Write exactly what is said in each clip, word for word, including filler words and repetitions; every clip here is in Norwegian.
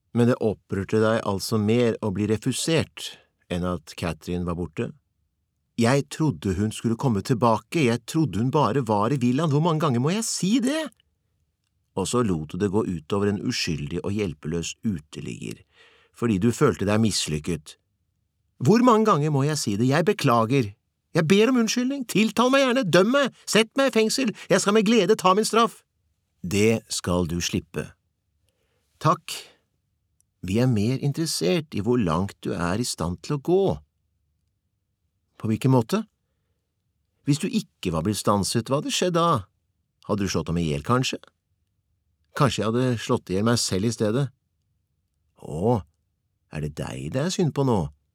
Men det opprørte deg altså mer å bli refusert enn at Catherine var borte? Jeg trodde hun skulle komme tilbake, jeg trodde hun bare var i villaen, hvor mange ganger må jeg si det? Og så lot du det gå utover en uskyldig og hjelpeløs uteligger, fordi du følte deg mislykket. Hvor mange ganger må jeg si det, jeg beklager, jeg ber om unnskyldning, tiltal meg gjerne, døm meg, sett meg i fengsel, jeg skal med glede ta min straff. Det skal du slippe. Takk. Vi er mer interessert i hvor langt du er i stand til å gå. På hvilken måte? Hvis du ikke var blitt stanset, hva hadde skjedd da? Hadde du slått ham ihjel, kanskje? Kanskje jeg hadde slått ihjel meg selv i stedet? Å, er det deg det er synd på nå?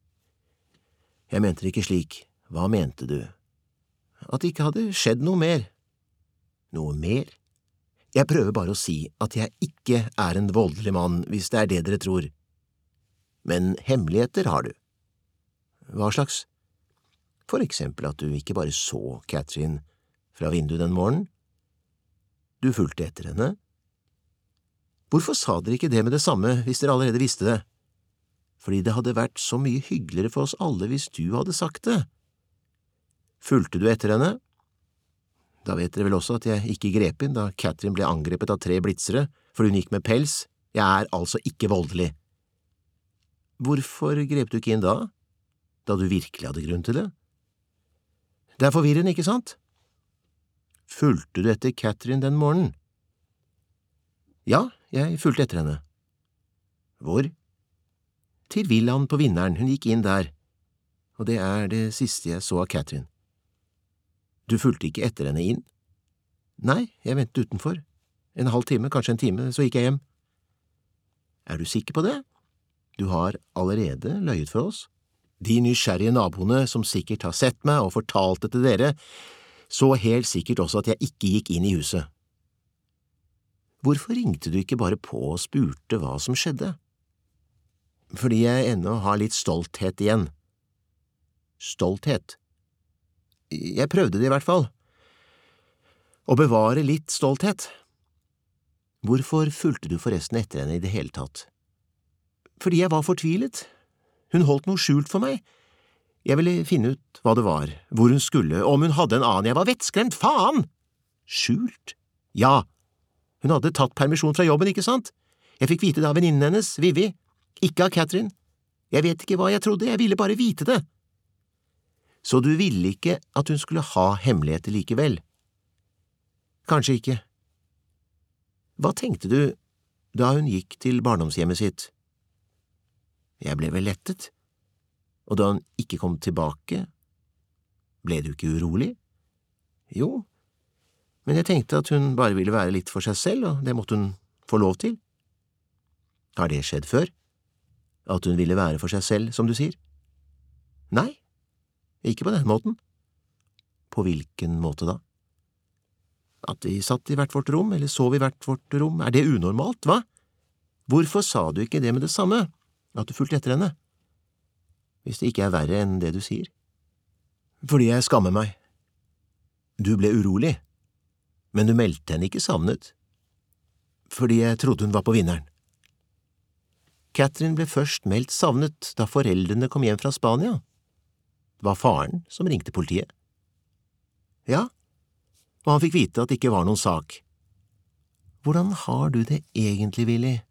Jeg mente det ikke slik. Hva mente du? At det ikke hadde skjedd noe mer. Noe mer? Jeg prøver bare å si at jeg ikke er en voldelig mann, hvis det er det dere tror. Men hemmeligheter har du. Hva slags? For eksempel at du ikke bare så Catherine fra vinduet den morgenen. Du fulgte etter henne. Hvorfor sa dere ikke det med det samme hvis dere allerede visste det? Fordi det hadde vært så mye hyggeligere for oss alle hvis du hadde sagt det. Fulgte du etter henne? Da vet dere vel også at jeg ikke grep inn da Catherine ble angrepet av tre blitzere, for hun gikk med pels. Jeg er altså ikke voldelig. Hvorfor grep du ikke inn da? Da du virkelig hadde grunn til det? Det er forvirrende, ikke sant? Fulgte du etter Catherine den morgenen? Ja, jeg fulgte etter henne. Hvor? Til villaen på Vinneren, hun gikk inn der, og det er det siste jeg så av Catherine. Du fulgte ikke etter henne inn? Nei, jeg ventet utenfor. En halv time, kanskje en time, så gikk jeg hjem. Er du sikker på det? Du har allerede løyet for oss. De nysgjerrige naboene som sikkert har sett meg og fortalt det til dere, så helt sikkert også at jeg ikke gikk inn i huset. Hvorfor ringte du ikke bare på og spurte hva som skjedde? Fordi jeg ennå har litt stolthet igjen. Stolthet? Jeg prøvde det i hvert fall. Å bevare litt stolthet. Hvorfor fulgte du forresten etter henne i det hele tatt? Fordi jeg var fortvilet. Hun holdt noe skjult for meg. Jeg ville finne ut hva det var, hvor hun skulle, om hun hadde en annen. Jeg var vettskremt, faen! Skjult? Ja. Hun hadde tatt permisjon fra jobben, ikke sant? Jeg fikk vite det av venninnen hennes, Vivi. Ikke av Catherine. Jeg vet ikke hva jeg trodde, jeg ville bare vite det. Så du ville ikke at hun skulle ha hemmeligheter likevel? Kanskje ikke. Hva tenkte du da hun gikk til barndomshjemmet sitt? Jeg ble vel lettet. Og da hun ikke kom tilbake, ble du ikke urolig? Jo, men jeg tenkte at hun bare ville være litt for seg selv, og det måtte hun få lov til. Har det skjedd før? At hun ville være for seg selv, som du sier? Nei. Ikke på den måten. På hvilken måte da? At vi satt i hvert vårt rom, eller sov i hvert vårt rom, er det unormalt, hva? Hvorfor sa du ikke det med det samme, at du fulgte etter henne? Hvis det ikke er verre enn det du sier. Fordi jeg skammer meg. Du ble urolig, men du meldte henne ikke savnet. Fordi jeg trodde hun var på Vinneren. Catherine ble først meldt savnet da foreldrene kom hjem fra Spania. Det var faren som ringte politiet. Ja, og han fikk vite at det ikke var noen sak. Hvordan har du det egentlig, Willy?